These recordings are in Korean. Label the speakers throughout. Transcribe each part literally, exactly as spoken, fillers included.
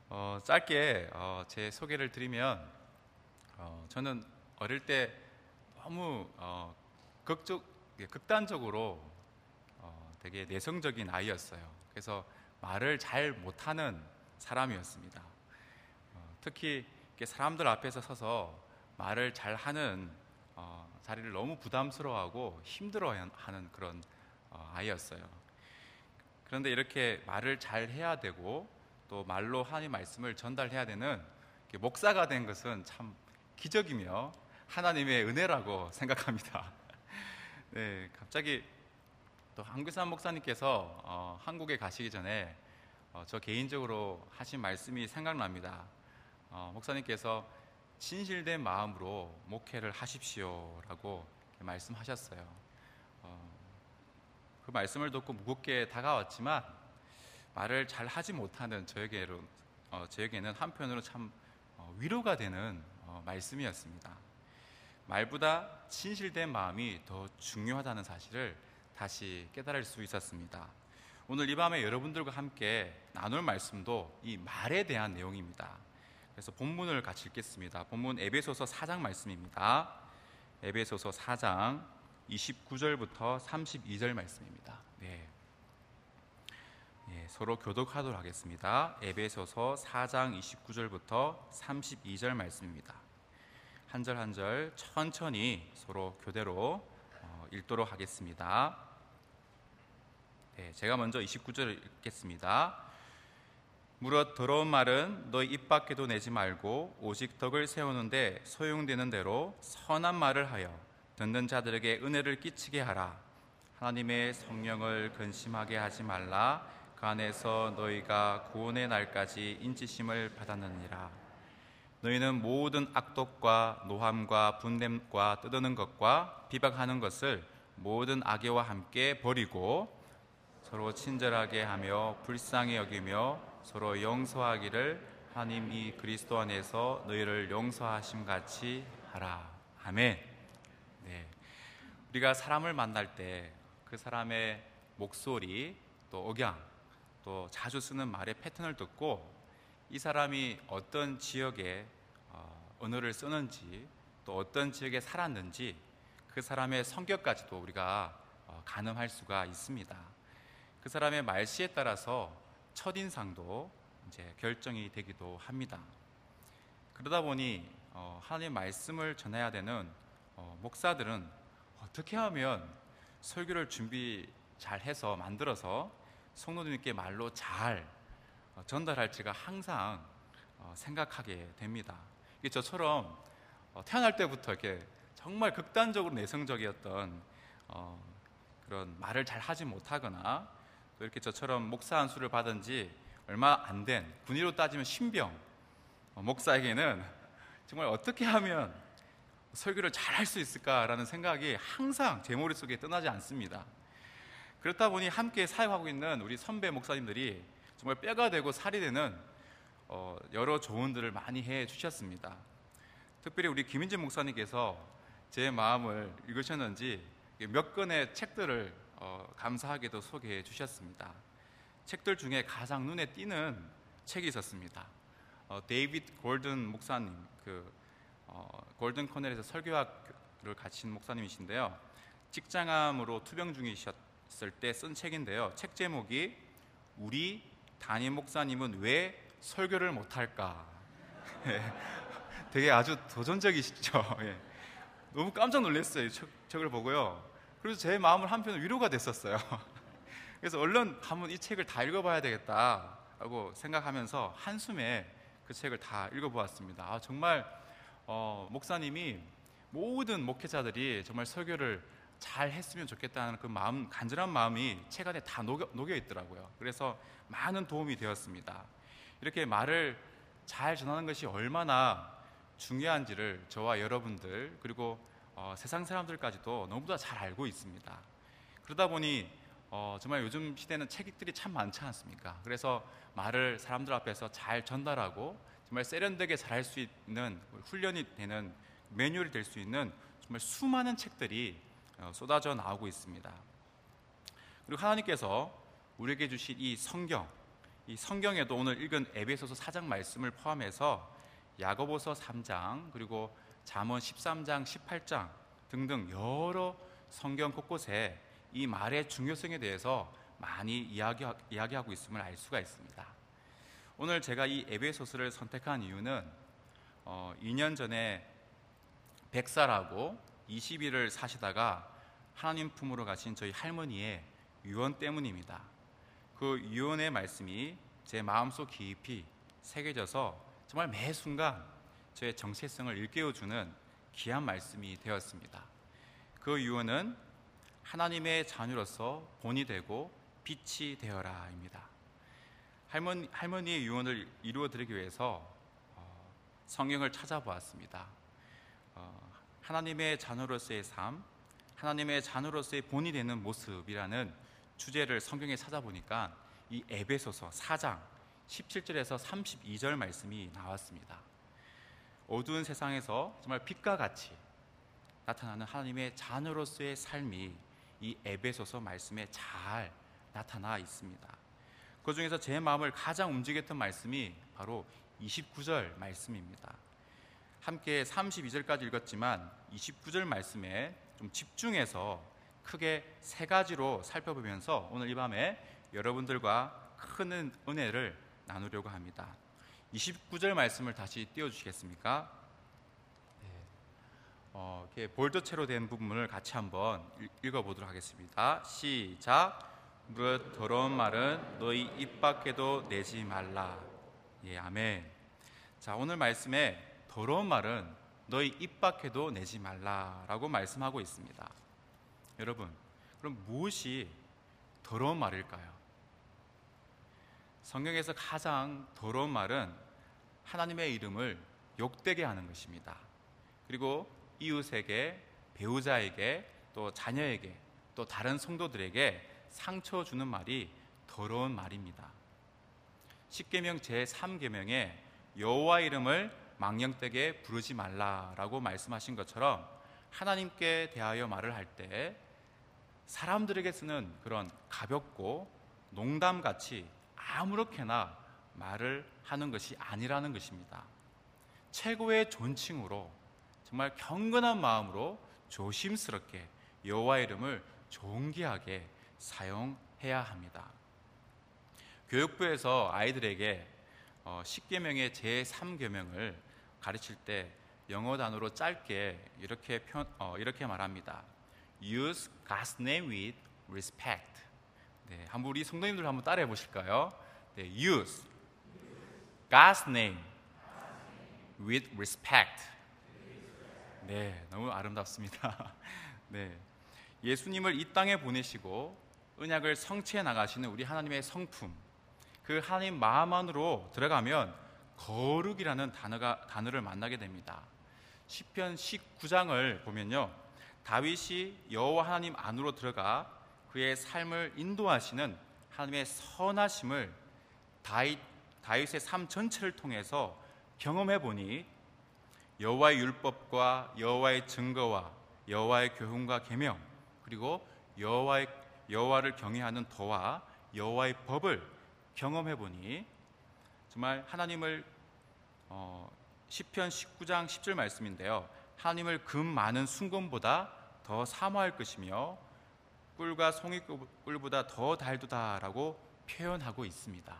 Speaker 1: 어, 짧게 어, 제 소개를 드리면 어, 저는 어릴 때 너무 어, 극적, 예, 극단적으로 어, 되게 내성적인 아이였어요. 그래서 말을 잘 못하는 사람이었습니다. 어, 특히 이렇게 사람들 앞에서 서서 말을 잘하는 어, 자리를 너무 부담스러워하고 힘들어하는 그런 어, 아이였어요. 그런데 이렇게 말을 잘 해야 되고 또 말로 하나님 말씀을 전달해야 되는 목사가 된 것은 참 기적이며 하나님의 은혜라고 생각합니다. 네, 갑자기 또 한규삼 목사님께서 어, 한국에 가시기 전에 어, 저 개인적으로 하신 말씀이 생각납니다. 어, 목사님께서 진실된 마음으로 목회를 하십시오라고 말씀하셨어요. 어, 그 말씀을 듣고 무겁게 다가왔지만 말을 잘 하지 못하는 저에게로, 어, 저에게는 한편으로 참 어, 위로가 되는 어, 말씀이었습니다. 말보다 진실된 마음이 더 중요하다는 사실을 다시 깨달을 수 있었습니다. 오늘 이 밤에 여러분들과 함께 나눌 말씀도 이 말에 대한 내용입니다. 그래서 본문을 같이 읽겠습니다. 본문 에베소서 사 장 말씀입니다. 에베소서 사 장 이십구 절부터 삼십이 절 말씀입니다. 네. 예, 서로 교독하도록 하겠습니다. 에베소서 사 장 이십구 절부터 삼십이 절 말씀입니다. 한 절 한 절 천천히 서로 교대로 어, 읽도록 하겠습니다. 네, 제가 먼저 이십구 절을 읽겠습니다. 무릇 더러운 말은 너희 입 밖에도 내지 말고 오직 덕을 세우는데 소용되는 대로 선한 말을 하여 듣는 자들에게 은혜를 끼치게 하라. 하나님의 성령을 근심하게 하지 말라. 그 안에서 너희가 구원의 날까지 인치심을 받았느니라. 너희는 모든 악독과 노함과 분냄과 떠드는 것과 비방하는 것을 모든 악의와 함께 버리고 서로 친절하게 하며 불쌍히 여기며 서로 용서하기를 하나님이 그리스도 안에서 너희를 용서하심 같이 하라. 아멘. 네. 우리가 사람을 만날 때 그 사람의 목소리, 또 억양, 또 자주 쓰는 말의 패턴을 듣고 이 사람이 어떤 지역에 어, 언어를 쓰는지 또 어떤 지역에 살았는지 그 사람의 성격까지도 우리가 어, 가늠할 수가 있습니다. 그 사람의 말씨에 따라서 첫인상도 이제 결정이 되기도 합니다. 그러다 보니 어, 하나님의 말씀을 전해야 되는 어, 목사들은 어떻게 하면 설교를 준비 잘 해서 만들어서 성도님께 말로 잘 어, 전달할지가 항상 어, 생각하게 됩니다. 이게 저처럼 어, 태어날 때부터 이렇게 정말 극단적으로 내성적이었던 어, 그런 말을 잘 하지 못하거나 또 이렇게 저처럼 목사 안수를 받은 지 얼마 안 된 군의로 따지면 신병 어, 목사에게는 정말 어떻게 하면 설교를 잘 할 수 있을까라는 생각이 항상 제 머릿속에 떠나지 않습니다. 그렇다 보니 함께 사역하고 있는 우리 선배 목사님들이 정말 뼈가 되고 살이 되는 어, 여러 조언들을 많이 해 주셨습니다. 특별히 우리 김인진 목사님께서 제 마음을 읽으셨는지 몇 권의 책들을 어, 감사하게도 소개해 주셨습니다. 책들 중에 가장 눈에 띄는 책이 있었습니다. 어, 데이빗 골든 목사님, 그 어, 골든 코넬에서 설교학을 가르친 목사님이신데요. 직장암으로 투병 중이셨을 때 쓴 책인데요. 책 제목이 우리 담임 목사님은 왜 설교를 못할까? 되게 아주 도전적이시죠. 예. 너무 깜짝 놀랐어요. 이 책, 책을 보고요. 그래서 제 마음을 한편으로 위로가 됐었어요. 그래서 얼른 한번 이 책을 다 읽어봐야 되겠다라고 생각하면서 한숨에 그 책을 다 읽어보았습니다. 아, 정말 어, 목사님이 모든 목회자들이 정말 설교를 잘 했으면 좋겠다는 그 마음, 간절한 마음이 책 안에 다 녹여, 녹여 있더라고요. 그래서 많은 도움이 되었습니다. 이렇게 말을 잘 전하는 것이 얼마나 중요한지를 저와 여러분들 그리고 어, 세상 사람들까지도 너무나 잘 알고 있습니다. 그러다 보니 어, 정말 요즘 시대는 책들이 참 많지 않습니까? 그래서 말을 사람들 앞에서 잘 전달하고 정말 세련되게 잘할 수 있는 훈련이 되는 매뉴얼이 될 수 있는 정말 수많은 책들이 어, 쏟아져 나오고 있습니다. 그리고 하나님께서 우리에게 주신 이 성경, 이 성경에도 오늘 읽은 에베소서 사 장 말씀을 포함해서 야고보서 삼 장, 그리고 잠언 십삼 장, 십팔 장 등등 여러 성경 곳곳에 이 말의 중요성에 대해서 많이 이야기, 이야기하고 있음을 알 수가 있습니다. 오늘 제가 이 에베소서를 선택한 이유는 어, 이 년 전에 백 살하고 이십 일을 사시다가 하나님 품으로 가신 저희 할머니의 유언 때문입니다. 그 유언의 말씀이 제 마음속 깊이 새겨져서 정말 매 순간 저의 정체성을 일깨워주는 귀한 말씀이 되었습니다. 그 유언은 하나님의 자녀로서 본이 되고 빛이 되어라 입니다. 할머니, 할머니의 유언을 이루어드리기 위해서 어, 성경을 찾아보았습니다. 어, 하나님의 자녀로서의 삶, 하나님의 자녀로서의 본이 되는 모습이라는 주제를 성경에 찾아보니까 이 에베소서 사 장 십칠 절에서 삼십이 절 말씀이 나왔습니다. 어두운 세상에서 정말 빛과 같이 나타나는 하나님의 자녀로서의 삶이 이 에베소서 말씀에 잘 나타나 있습니다. 그 중에서 제 마음을 가장 움직였던 말씀이 바로 이십구 절 말씀입니다. 함께 삼십이 절까지 읽었지만 이십구 절 말씀에 좀 집중해서 크게 세 가지로 살펴보면서 오늘 이 밤에 여러분들과 큰 은혜를 나누려고 합니다. 이십구 절 말씀을 다시 띄워주시겠습니까? 네. 어, 이렇게 볼드체로 된 부분을 같이 한번 읽어보도록 하겠습니다. 시작. 무릇 더러운 말은 너희 입 밖에도 내지 말라. 예, 아멘. 자, 오늘 말씀에 더러운 말은 너희 입 밖에도 내지 말라라고 말씀하고 있습니다. 여러분, 그럼 무엇이 더러운 말일까요? 성경에서 가장 더러운 말은 하나님의 이름을 욕되게 하는 것입니다. 그리고 이웃에게, 배우자에게, 또 자녀에게, 또 다른 성도들에게 상처 주는 말이 더러운 말입니다. 십계명 제삼 계명에 여호와 이름을 망령되게 부르지 말라라고 말씀하신 것처럼 하나님께 대하여 말을 할 때 사람들에게 쓰는 그런 가볍고 농담같이 아무렇게나 말을 하는 것이 아니라는 것입니다. 최고의 존칭으로 정말 경건한 마음으로 조심스럽게 여호와 이름을 존귀하게 사용해야 합니다. 교육부에서 아이들에게 십계명의 제삼 계명을 가르칠 때 영어 단어로 짧게 이렇게, 표, 어, 이렇게 말합니다. Use God's name with respect. 네, 한번 우리 성도님들 한번 따라해 보실까요? 네, Use God's name with respect. 네, 너무 아름답습니다. 네, 예수님을 이 땅에 보내시고 언약을 성취해 나가시는 우리 하나님의 성품, 그 하나님 마음 안으로 들어가면 거룩이라는 단어가, 단어를 만나게 됩니다. 시편 십구 장을 보면요, 다윗이 여호와 하나님 안으로 들어가 그의 삶을 인도하시는 하나님의 선하심을 다윗, 다윗의 삶 전체를 통해서 경험해 보니 여호와의 율법과 여호와의 증거와 여호와의 교훈과 계명, 그리고 여호와의 여호와를 경외하는 도와 여호와의 법을 경험해 보니 정말 하나님을 어, 시편 십구 장 십 절 말씀인데요, 하나님을 금 많은 순금보다 더 사모할 것이며 꿀과 송이꿀보다 더 달도다라고 표현하고 있습니다.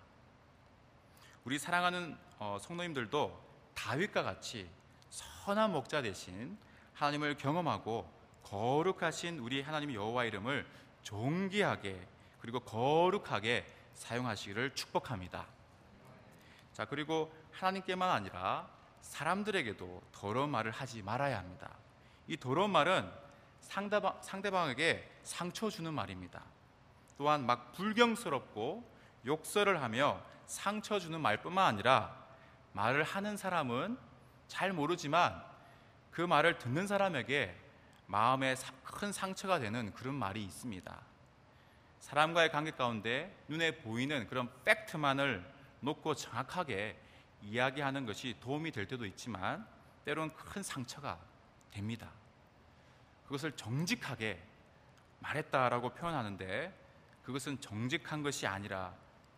Speaker 1: 우리 사랑하는 어, 성도님들도 다윗과 같이 선한 목자 대신 하나님을 경험하고 거룩하신 우리 하나님 여호와 이름을 존귀하게 그리고 거룩하게 사용하시기를 축복합니다. 자, 그리고 하나님께만 아니라 사람들에게도 더러운 말을 하지 말아야 합니다. 이 더러운 말은 상대방, 상대방에게 상처 주는 말입니다. 또한 막 불경스럽고 욕설을 하며 상처 주는 말뿐만 아니라 말을 하는 사람은 잘 모르지만 그 말을 듣는 사람에게 마음에 큰 상처가 되는 그런 말이 있습니다. 사람과의 관계 가운데 눈에 보이는 그런 팩트만을 놓고 정확하게 이야기하는 것이 도움이 될 때도 있지만 때로는 큰 상처가 됩니다. 그것을 정직하게 말했다라고 표현하는데 그것은 정직한 것이 아니라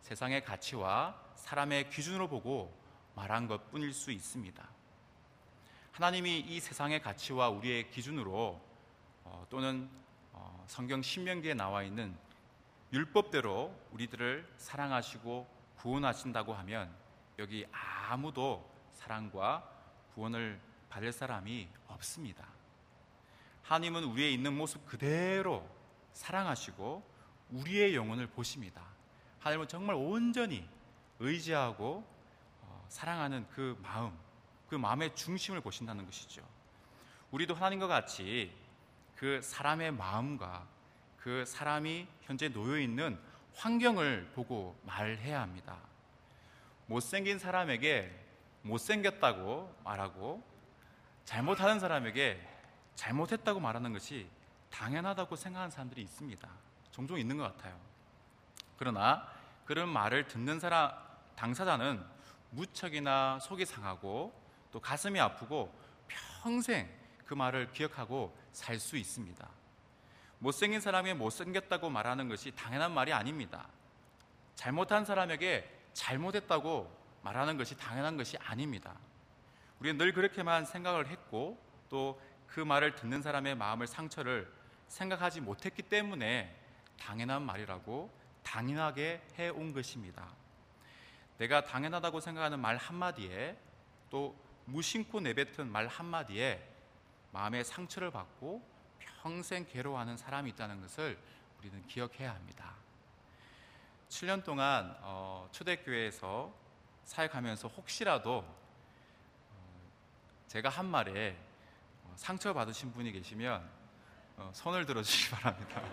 Speaker 1: 세상의 가치와 사람의 기준으로 보고 말한 것뿐일 수 있습니다. 하나님이 이 세상의 가치와 우리의 기준으로 어, 또는 어, 성경 신명기에 나와 있는 율법대로 우리들을 사랑하시고 구원하신다고 하면 여기 아무도 사랑과 구원을 받을 사람이 없습니다. 하나님은 우리의 있는 모습 그대로 사랑하시고 우리의 영혼을 보십니다. 하나님은 정말 온전히 의지하고 어, 사랑하는 그 마음, 그 마음의 중심을 보신다는 것이죠. 우리도 하나님과 같이 그 사람의 마음과 그 사람이 현재 놓여 있는 환경을 보고 말해야 합니다. 못생긴 사람에게 못생겼다고 말하고 잘못하는 사람에게 잘못했다고 말하는 것이 당연하다고 생각하는 사람들이 있습니다. 종종 있는 것 같아요. 그러나 그런 말을 듣는 사람, 당사자는 무척이나 속이 상하고 또 가슴이 아프고 평생 그 말을 기억하고 살 수 있습니다. 못생긴 사람에게 못생겼다고 말하는 것이 당연한 말이 아닙니다. 잘못한 사람에게 잘못했다고 말하는 것이 당연한 것이 아닙니다. 우리는 늘 그렇게만 생각을 했고 또 그 말을 듣는 사람의 마음을 상처를 생각하지 못했기 때문에 당연한 말이라고 당연하게 해온 것입니다. 내가 당연하다고 생각하는 말 한마디에 또 무심코 내뱉은 말 한마디에 마음의 상처를 받고 평생 괴로워하는 사람이 있다는 것을 우리는 기억해야 합니다. 칠 년 동안 어, 초대교회에서 사역하면서 혹시라도 어, 제가 한 말에 어, 상처받으신 분이 계시면 어, 손을 들어주시기 바랍니다.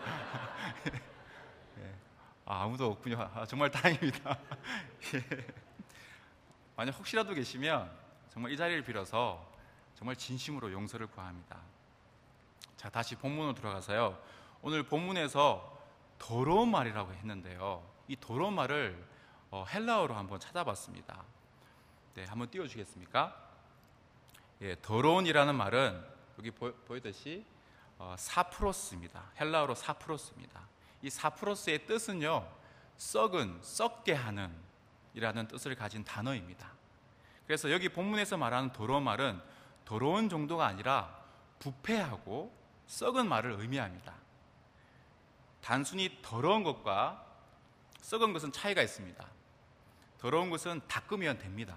Speaker 1: 예. 아, 아무도 없군요. 아, 정말 다행입니다. 예. 만약 혹시라도 계시면 정말 이 자리를 빌어서 정말 진심으로 용서를 구합니다. 자, 다시 본문으로 들어가서요. 오늘 본문에서 더러운 말이라고 했는데요. 이 더러운 말을 어, 헬라어로 한번 찾아봤습니다. 네, 한번 띄워주겠습니까? 예, 더러운이라는 말은 여기 보, 보이듯이 어, 사프로스입니다. 헬라어로 사프로스입니다. 이 사프로스의 뜻은요, 썩은, 썩게 하는 이라는 뜻을 가진 단어입니다. 그래서 여기 본문에서 말하는 더러운 말은 더러운 정도가 아니라 부패하고 썩은 말을 의미합니다. 단순히 더러운 것과 썩은 것은 차이가 있습니다. 더러운 것은 닦으면 됩니다.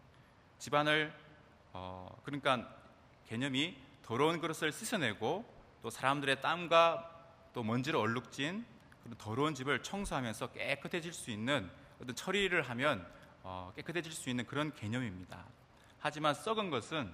Speaker 1: 집안을 어, 그러니까 개념이 더러운 그릇을 씻어내고 또 사람들의 땀과 또 먼지를 얼룩진 그런 더러운 집을 청소하면서 깨끗해질 수 있는 어떤 처리를 하면 어, 깨끗해질 수 있는 그런 개념입니다. 하지만 썩은 것은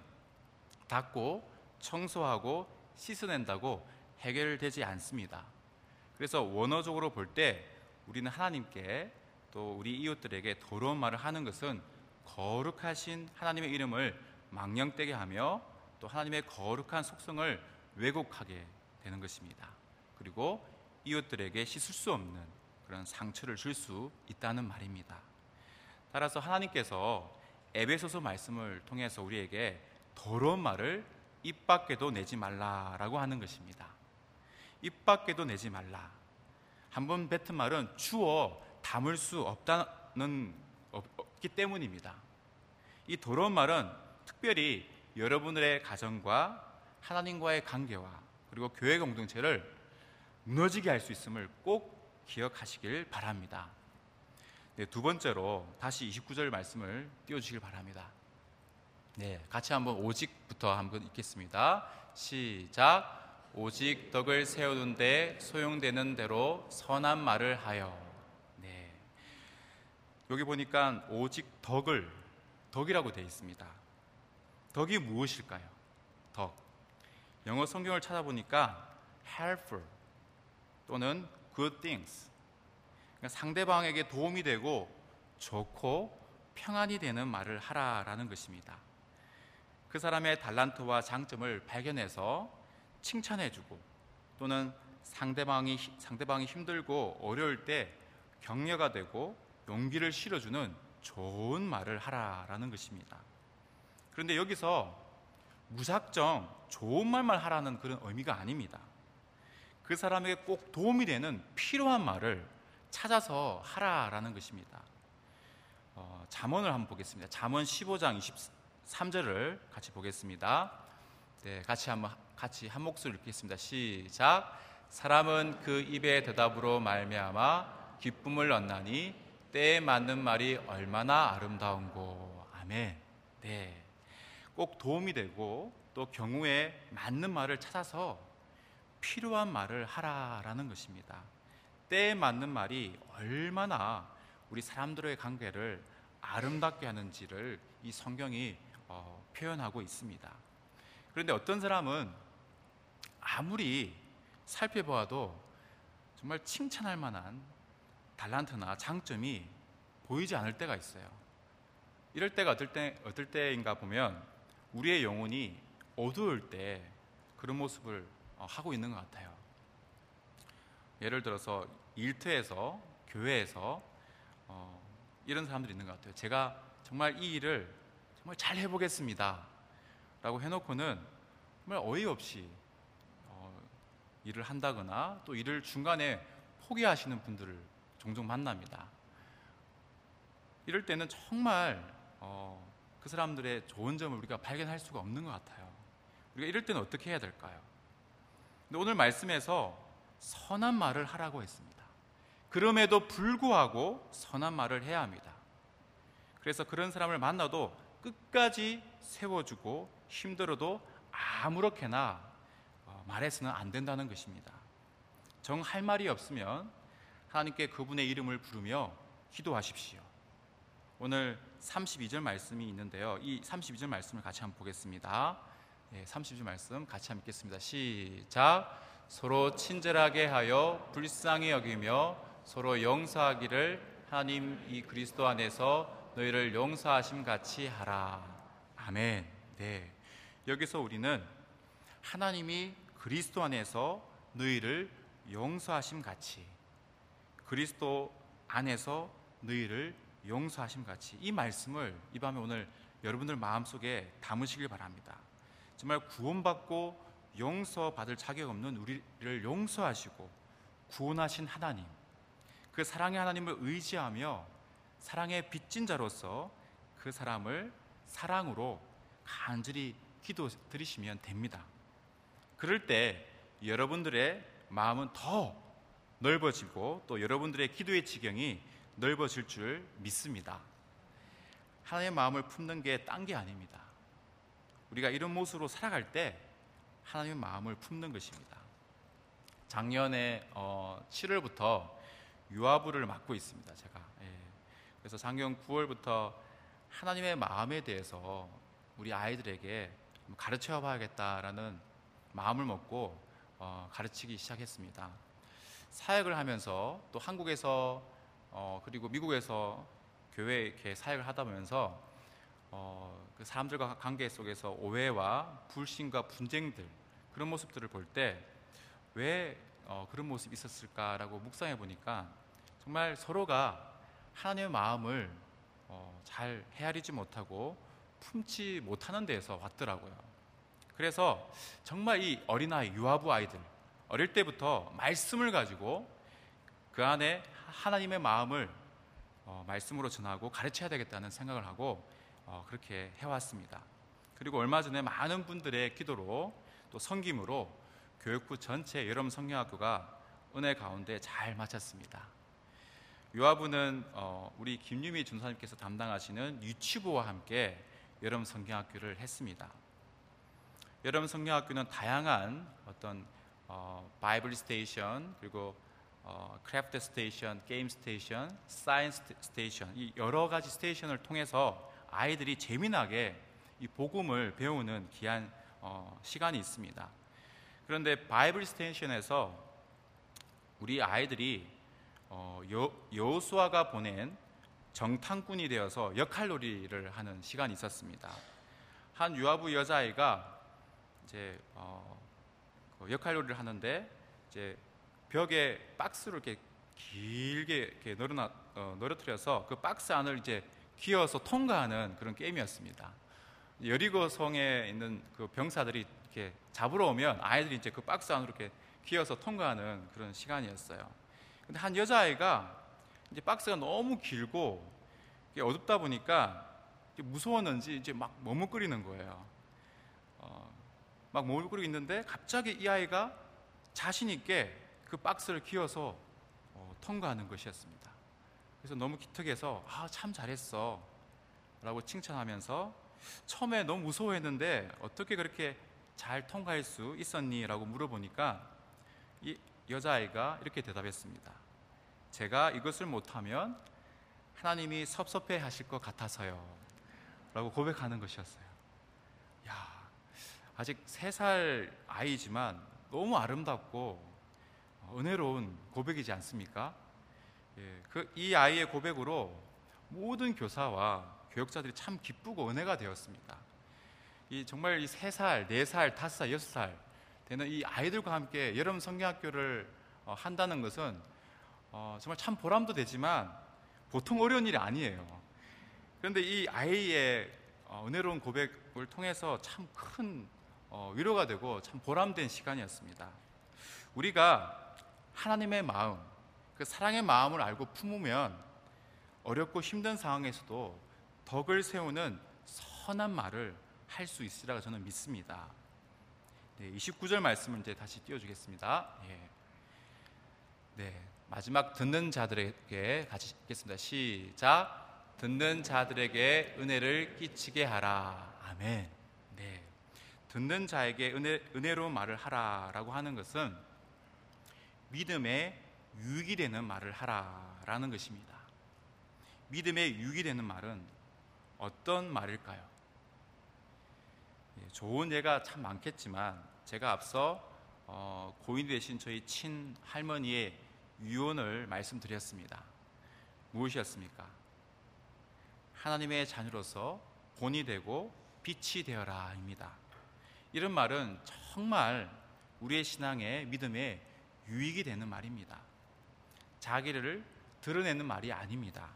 Speaker 1: 닦고 청소하고 씻어낸다고 해결되지 않습니다. 그래서 원어적으로 볼 때 우리는 하나님께 또 우리 이웃들에게 더러운 말을 하는 것은 거룩하신 하나님의 이름을 망령되게 하며 또 하나님의 거룩한 속성을 왜곡하게 되는 것입니다. 그리고 이웃들에게 씻을 수 없는 그런 상처를 줄 수 있다는 말입니다. 따라서 하나님께서 에베소서 말씀을 통해서 우리에게 더러운 말을 입 밖에도 내지 말라라고 하는 것입니다. 입 밖에도 내지 말라. 한번 뱉은 말은 주워 담을 수 없다는 없기 때문입니다. 이 더러운 말은 특별히 여러분들의 가정과 하나님과의 관계와 그리고 교회 공동체를 무너지게 할 수 있음을 꼭 기억하시길 바랍니다. 네, 두 번째로 다시 이십구 절 말씀을 띄워주시길 바랍니다. 네, 같이 한번 오직부터 한번 읽겠습니다. 시작. 오직 덕을 세우는 데 소용되는 대로 선한 말을 하여. 네, 여기 보니까 오직 덕을 덕이라고 되어 있습니다. 덕이 무엇일까요? 덕. 영어 성경을 찾아보니까 helpful 또는 good things. 그러니까 상대방에게 도움이 되고 좋고 평안이 되는 말을 하라라는 것입니다. 그 사람의 달란트와 장점을 발견해서 칭찬해주고 또는 상대방이 상대방이 힘들고 어려울 때 격려가 되고 용기를 실어주는 좋은 말을 하라라는 것입니다. 그런데 여기서 무작정 좋은 말만 하라는 그런 의미가 아닙니다. 그 사람에게 꼭 도움이 되는 필요한 말을 찾아서 하라라는 것입니다. 어, 잠언을 한번 보겠습니다. 잠언 십오 장 이십삼 절을 같이 보겠습니다. 네, 같이 한번 같이 한 목소리로 읽겠습니다. 시작. 사람은 그 입의 대답으로 말미암아 기쁨을 얻나니 때에 맞는 말이 얼마나 아름다운고. 아멘. 네, 꼭 도움이 되고 또 경우에 맞는 말을 찾아서 필요한 말을 하라라는 것입니다. 때에 맞는 말이 얼마나 우리 사람들의 관계를 아름답게 하는지를 이 성경이 어, 표현하고 있습니다. 그런데 어떤 사람은 아무리 살펴보아도 정말 칭찬할 만한 달란트나 장점이 보이지 않을 때가 있어요. 이럴 때가 어떨 때, 어떨 때인가 보면 우리의 영혼이 어두울 때 그런 모습을 어, 하고 있는 것 같아요. 예를 들어서 일터에서, 교회에서 어, 이런 사람들이 있는 것 같아요. 제가 정말 이 일을 정말 잘 해보겠습니다 라고 해놓고는 정말 어이없이 어, 일을 한다거나 또 일을 중간에 포기하시는 분들을 종종 만납니다. 이럴 때는 정말 어, 그 사람들의 좋은 점을 우리가 발견할 수가 없는 것 같아요. 우리가 이럴 때는 어떻게 해야 될까요? 근데 오늘 말씀에서 선한 말을 하라고 했습니다. 그럼에도 불구하고 선한 말을 해야 합니다. 그래서 그런 사람을 만나도 끝까지 세워주고 힘들어도 아무렇게나 말해서는 안 된다는 것입니다. 정 할 말이 없으면 하나님께 그분의 이름을 부르며 기도하십시오. 오늘 삼십이 절 말씀이 있는데요, 이 삼십이 절 말씀을 같이 한번 보겠습니다. 네, 삼십이 절 말씀 같이 한번 읽겠습니다. 시작. 서로 친절하게 하여 불쌍히 여기며 서로 용서하기를 하나님 이 그리스도 안에서 너희를 용서하심 같이 하라. 아멘. 네, 여기서 우리는 하나님이 그리스도 안에서 너희를 용서하심 같이, 그리스도 안에서 너희를 용서하심 같이, 이 말씀을 이 밤에 오늘 여러분들 마음속에 담으시길 바랍니다. 정말 구원받고 용서받을 자격 없는 우리를 용서하시고 구원하신 하나님, 그 사랑의 하나님을 의지하며 사랑의 빚진 자로서 그 사람을 사랑으로 간절히 기도 드리시면 됩니다. 그럴 때 여러분들의 마음은 더 넓어지고 또 여러분들의 기도의 지경이 넓어질 줄 믿습니다. 하나님의 마음을 품는 게 딴 게 아닙니다. 우리가 이런 모습으로 살아갈 때 하나님의 마음을 품는 것입니다. 작년에 어, 칠월부터 유아부를 맡고 있습니다. 제가 예. 그래서 작년 구월부터 하나님의 마음에 대해서 우리 아이들에게 가르쳐 봐야겠다라는 마음을 먹고 어, 가르치기 시작했습니다. 사역을 하면서 또 한국에서 어, 그리고 미국에서 교회 이렇게 사역을 하다 보면서 어, 그 사람들과 관계 속에서 오해와 불신과 분쟁들, 그런 모습들을 볼 때 왜 어, 그런 모습이 있었을까라고 묵상해 보니까 정말 서로가 하나님의 마음을 어, 잘 헤아리지 못하고 품지 못하는 데에서 왔더라고요. 그래서 정말 이 어린아이, 유아부 아이들, 어릴 때부터 말씀을 가지고 그 안에 하나님의 마음을 어, 말씀으로 전하고 가르쳐야 되겠다는 생각을 하고 어, 그렇게 해왔습니다. 그리고 얼마 전에 많은 분들의 기도로 또 섬김으로 교육부 전체 여름 성경학교가 은혜 가운데 잘 마쳤습니다. 유아부는 어, 우리 김유미 전사님께서 담당하시는 유치부와 함께 여름 성경학교를 했습니다. 여름 성경학교는 다양한 어떤 어, 바이블 스테이션, 그리고 어, 크래프트 스테이션, 게임 스테이션, 사이언스 스테이션, 이 여러 가지 스테이션을 통해서 아이들이 재미나게 이 복음을 배우는 귀한 어, 시간이 있습니다. 그런데 바이블 스테이션에서 우리 아이들이 어, 여, 여호수아가 보낸 정탐꾼이 되어서 역할놀이를 하는 시간이 있었습니다. 한 유아부 여자아이가 이제 어, 그 역할놀이를 하는데 이제 벽에 박스를 이렇게 길게 이렇게 널어놔, 어, 널어뜨려서 그 박스 안을 이제 기어서 통과하는 그런 게임이었습니다. 여리고 성에 있는 그 병사들이 이렇게 잡으러 오면 아이들이 이제 그 박스 안으로 이렇게 기어서 통과하는 그런 시간이었어요. 근데 한 여자아이가 이제 박스가 너무 길고 이게 어둡다 보니까 무서웠는지 이제 막 머뭇거리는 거예요. 어, 막 머뭇거리고 있는데 갑자기 이 아이가 자신 있게 그 박스를 기어서 어, 통과하는 것이었습니다. 그래서 너무 기특해서 아, 참 잘했어 라고 칭찬하면서 처음에 너무 무서워했는데 어떻게 그렇게 잘 통과할 수 있었니? 라고 물어보니까 이 여자아이가 이렇게 대답했습니다. 제가 이것을 못하면 하나님이 섭섭해 하실 것 같아서요 라고 고백하는 것이었어요. 야, 아직 세 살 아이지만 너무 아름답고 은혜로운 고백이지 않습니까? 예, 그, 이 아이의 고백으로 모든 교사와 교역자들이 참 기쁘고 은혜가 되었습니다. 이 정말 이 세 살, 네 살, 다섯 살, 여섯 살 되는 이 아이들과 함께 여름 성경학교를 어, 한다는 것은 어, 정말 참 보람도 되지만 보통 어려운 일이 아니에요. 그런데 이 아이의 어, 은혜로운 고백을 통해서 참 큰 어, 위로가 되고 참 보람된 시간이었습니다. 우리가 하나님의 마음, 그 사랑의 마음을 알고 품으면 어렵고 힘든 상황에서도 덕을 세우는 선한 말을 할 수 있으리라 저는 믿습니다. 네, 이십구 절 말씀을 이제 다시 띄워주겠습니다. 예. 네, 마지막 듣는 자들에게 같이 읽겠습니다. 시작. 듣는 자들에게 은혜를 끼치게 하라. 아멘. 네, 듣는 자에게 은혜, 은혜로운 말을 하라라고 하는 것은 믿음에 유익이 되는 말을 하라라는 것입니다. 믿음에 유익이 되는 말은 어떤 말일까요? 예, 좋은 예가 참 많겠지만 제가 앞서 어, 고인이 되신 저희 친할머니의 유언을 말씀드렸습니다. 무엇이었습니까? 하나님의 자녀로서 본이 되고 빛이 되어라 입니다. 이런 말은 정말 우리의 신앙의 믿음에 유익이 되는 말입니다. 자기를 드러내는 말이 아닙니다.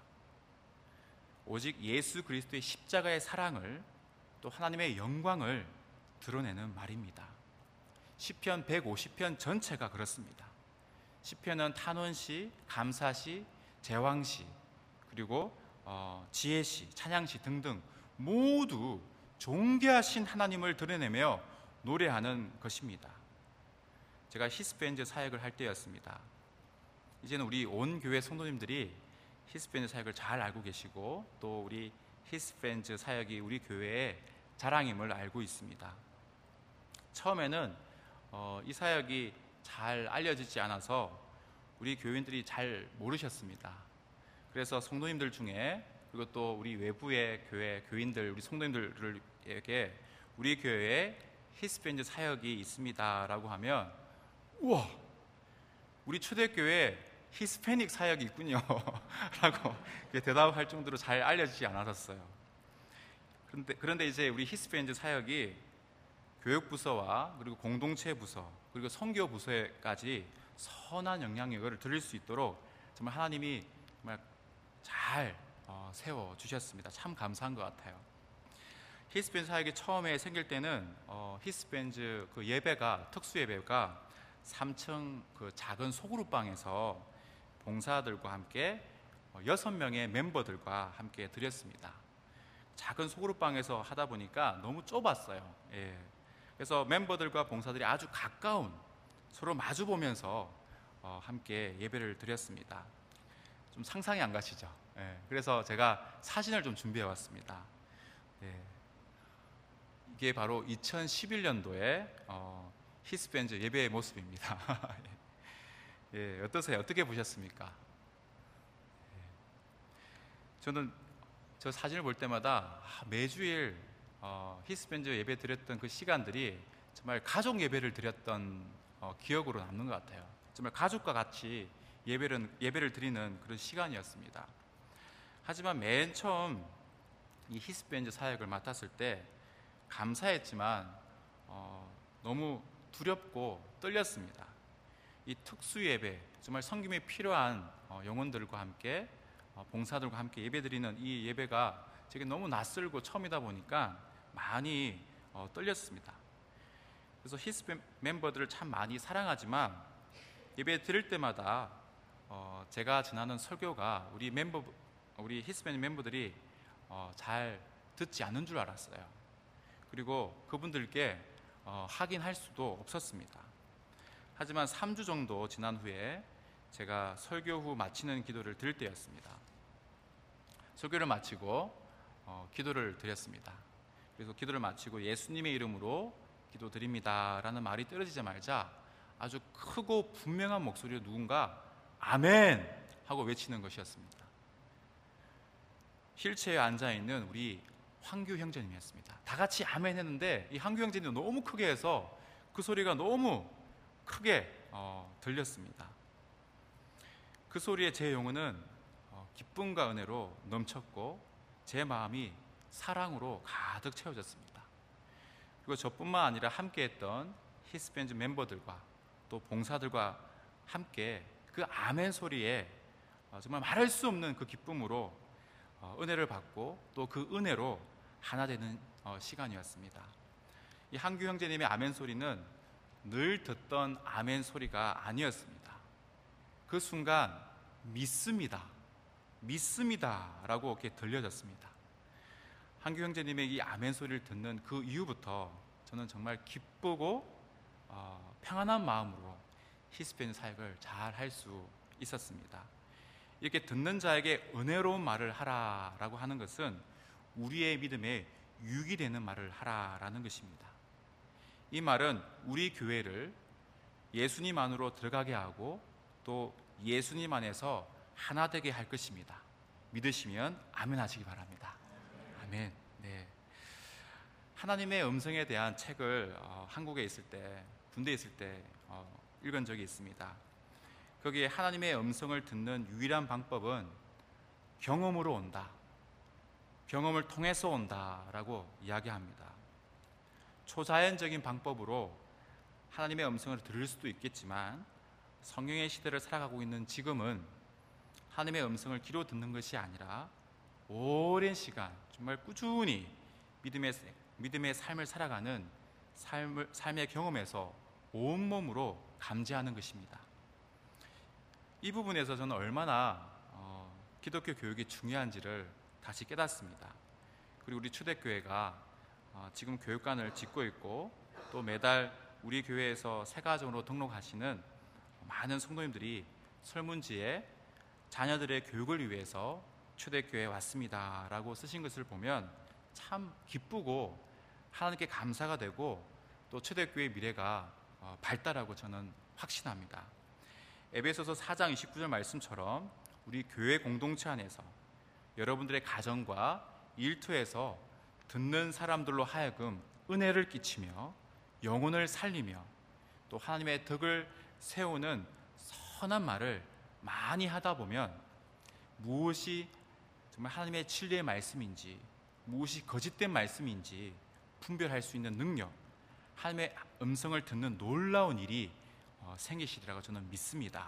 Speaker 1: 오직 예수 그리스도의 십자가의 사랑을 또 하나님의 영광을 드러내는 말입니다. 시편 백오십 편 전체가 그렇습니다. 시편은 탄원시, 감사시, 제왕시, 그리고 어, 지혜시, 찬양시 등등 모두 존귀하신 하나님을 드러내며 노래하는 것입니다. 제가 히스밴드 사역을 할 때였습니다. 이제는 우리 온 교회 성도님들이 히스밴드 사역을 잘 알고 계시고 또 우리 히스밴드 사역이 우리 교회의 자랑임을 알고 있습니다. 처음에는 어, 이 사역이 잘 알려지지 않아서 우리 교인들이 잘 모르셨습니다. 그래서 성도님들 중에 그리고 또 우리 외부의 교회 교인들, 우리 성도님들에게 우리 교회에 히스밴드 사역이 있습니다라고 하면 우와, 우리 초대교회에 히스패닉 사역이 있군요 라고 대답할 정도로 잘 알려지지 않았었어요. 그런데, 그런데 이제 우리 히스패닉 사역이 교육부서와 그리고 공동체 부서 그리고 선교 부서에까지 선한 영향력을 드릴 수 있도록 정말 하나님이 정말 잘 어, 세워주셨습니다. 참 감사한 것 같아요. 히스밴드 사역이 처음에 생길 때는 어, 히스밴드 그 예배가 특수 예배가 삼 층 그 작은 소그룹방에서 봉사들과 함께 여섯 명의 멤버들과 함께 드렸습니다. 작은 소그룹방에서 하다 보니까 너무 좁았어요. 예. 그래서 멤버들과 봉사들이 아주 가까운 서로 마주 보면서 어, 함께 예배를 드렸습니다. 좀 상상이 안 가시죠? 예. 그래서 제가 사진을 좀 준비해 왔습니다. 예. 이게 바로 이천십일 년도에 어, 히스밴드 예배의 모습입니다. 예, 어떠세요? 어떻게 보셨습니까? 예. 저는 저 사진을 볼 때마다 매주일 어, 히스밴드 예배 드렸던 그 시간들이 정말 가족 예배를 드렸던 어, 기억으로 남는 것 같아요. 정말 가족과 같이 예배를, 예배를 드리는 그런 시간이었습니다. 하지만 맨 처음 이 히스밴드 사역을 맡았을 때 감사했지만 어, 너무 두렵고 떨렸습니다. 이 특수 예배, 정말 섬김에 필요한 어, 영혼들과 함께 어, 봉사들과 함께 예배드리는 이 예배가 제게 너무 낯설고 처음이다 보니까 많이 어, 떨렸습니다. 그래서 히스밴드 멤버들을 참 많이 사랑하지만 예배 드릴 때마다 어, 제가 전하는 설교가 우리 멤버, 우리 히스패닉 멤버들이 어, 잘 듣지 않는 줄 알았어요. 그리고 그분들께 어, 확인할 수도 없었습니다. 하지만 삼 주 정도 지난 후에 제가 설교 후 마치는 기도를 드릴 때였습니다. 설교를 마치고 어, 기도를 드렸습니다. 그래서 기도를 마치고 예수님의 이름으로 기도드립니다 라는 말이 떨어지자마자 아주 크고 분명한 목소리로 누군가 아멘 하고 외치는 것이었습니다. 휠체어에 앉아있는 우리 황규 형제님이었습니다. 다 같이 아멘 했는데 이 황규 형제님이 너무 크게 해서 그 소리가 너무 크게 어, 들렸습니다. 그 소리에 제 영혼은 어, 기쁨과 은혜로 넘쳤고 제 마음이 사랑으로 가득 채워졌습니다. 그리고 저뿐만 아니라 함께했던 히스밴드 멤버들과 또 봉사들과 함께 그 아멘 소리에 어, 정말 말할 수 없는 그 기쁨으로 어, 은혜를 받고 또 그 은혜로 하나 되는 어, 시간이었습니다. 이 한규 형제님의 아멘 소리는 늘 듣던 아멘 소리가 아니었습니다. 그 순간 믿습니다, 믿습니다 라고 이렇게 들려졌습니다. 한규 형제님의 이 아멘 소리를 듣는 그 이후부터 저는 정말 기쁘고 어, 평안한 마음으로 히스패닉 사역을 잘 할 수 있었습니다. 이렇게 듣는 자에게 은혜로운 말을 하라라고 하는 것은 우리의 믿음에 유익이 되는 말을 하라라는 것입니다. 이 말은 우리 교회를 예수님 안으로 들어가게 하고 또 예수님 안에서 하나 되게 할 것입니다. 믿으시면 아멘 하시기 바랍니다. 아멘. 네. 하나님의 음성에 대한 책을 어, 한국에 있을 때, 군대에 있을 때 어, 읽은 적이 있습니다. 거기에 하나님의 음성을 듣는 유일한 방법은 경험으로 온다, 경험을 통해서 온다라고 이야기합니다. 초자연적인 방법으로 하나님의 음성을 들을 수도 있겠지만 성령의 시대를 살아가고 있는 지금은 하나님의 음성을 귀로 듣는 것이 아니라 오랜 시간 정말 꾸준히 믿음의, 믿음의 삶을 살아가는 삶을, 삶의 경험에서 온몸으로 감지하는 것입니다. 이 부분에서 저는 얼마나 어, 기독교 교육이 중요한지를 다시 깨닫습니다. 그리고 우리 초대교회가 어, 지금 교육관을 짓고 있고 또 매달 우리 교회에서 새가정으로 등록하시는 많은 성도님들이 설문지에 자녀들의 교육을 위해서 초대교회에 왔습니다 라고 쓰신 것을 보면 참 기쁘고 하나님께 감사가 되고 또 초대교회의 미래가 어, 밝다라고 저는 확신합니다. 에베소서 사 장 이십구 절 말씀처럼 우리 교회 공동체 안에서 여러분들의 가정과 일터에서 듣는 사람들로 하여금 은혜를 끼치며 영혼을 살리며 또 하나님의 덕을 세우는 선한 말을 많이 하다 보면 무엇이 정말 하나님의 진리의 말씀인지 무엇이 거짓된 말씀인지 분별할 수 있는 능력, 하나님의 음성을 듣는 놀라운 일이 어, 생기시리라고 저는 믿습니다.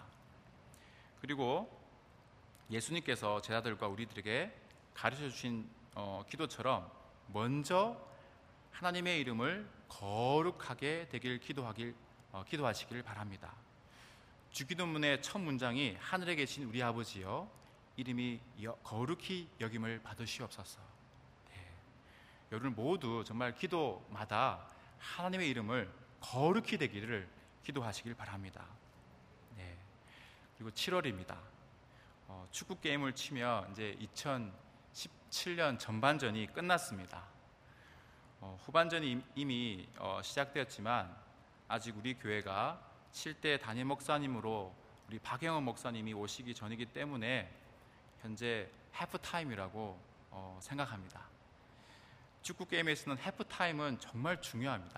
Speaker 1: 그리고 예수님께서 제자들과 우리들에게 가르쳐 주신 어, 기도처럼 먼저 하나님의 이름을 거룩하게 되길 기도하길, 어, 기도하시길 바랍니다. 주기도문의 첫 문장이 하늘에 계신 우리 아버지여 이름이 여, 거룩히 여김을 받으시옵소서. 네. 여러분 모두 정말 기도마다 하나님의 이름을 거룩히 되기를 기도하시길 바랍니다. 네. 그리고 칠월입니다. 어, 축구 게임을 치며 이제 이천십칠 년 전반전이 끝났습니다. 어, 후반전이 이미 어, 시작되었지만 아직 우리 교회가 칠 대 담임 목사님으로 우리 박영원 목사님이 오시기 전이기 때문에 현재 해프타임이라고 어, 생각합니다. 축구 게임에서는 해프타임은 정말 중요합니다.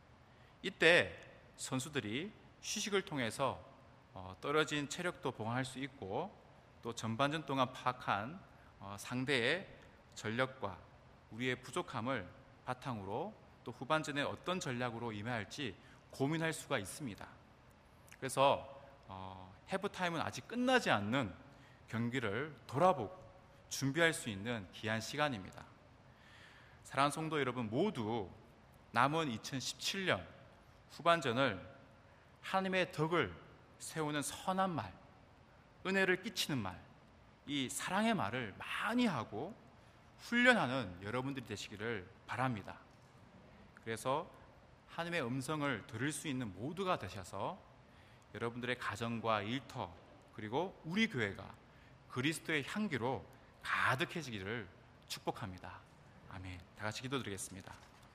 Speaker 1: 이때 선수들이 휴식을 통해서 어, 떨어진 체력도 보강할 수 있고 또 전반전 동안 파악한 어, 상대의 전력과 우리의 부족함을 바탕으로 또 후반전에 어떤 전략으로 임해할지 고민할 수가 있습니다. 그래서 어, 해프타임은 아직 끝나지 않는 경기를 돌아보고 준비할 수 있는 귀한 시간입니다. 사랑하는 성도 여러분 모두 남은 이천십칠 년 후반전을 하나님의 덕을 세우는 선한 말, 은혜를 끼치는 말, 이 사랑의 말을 많이 하고 훈련하는 여러분들이 되시기를 바랍니다. 그래서 하나님의 음성을 들을 수 있는 모두가 되셔서 여러분들의 가정과 일터 그리고 우리 교회가 그리스도의 향기로 가득해지기를 축복합니다. 아멘. 다 같이 기도드리겠습니다.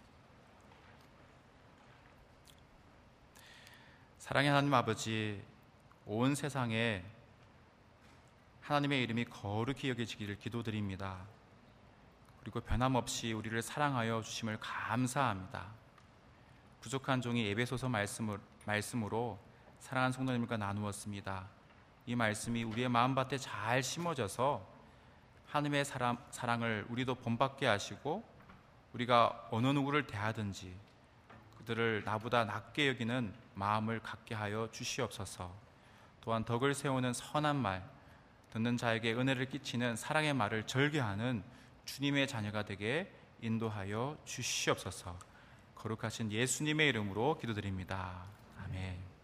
Speaker 1: 사랑의 하나님 아버지, 온 세상에 하나님의 이름이 거룩히 여겨지기를 기도드립니다. 그리고 변함없이 우리를 사랑하여 주심을 감사합니다. 부족한 종이 에베소서 말씀을, 말씀으로 사랑하는 성도님과 나누었습니다. 이 말씀이 우리의 마음밭에 잘 심어져서 하나님의 사랑, 사랑을 우리도 본받게 하시고 우리가 어느 누구를 대하든지 그들을 나보다 낮게 여기는 마음을 갖게 하여 주시옵소서. 또한 덕을 세우는 선한 말, 듣는 자에게 은혜를 끼치는 사랑의 말을 절개하는 주님의 자녀가 되게 인도하여 주시옵소서. 거룩하신 예수님의 이름으로 기도드립니다. 아멘.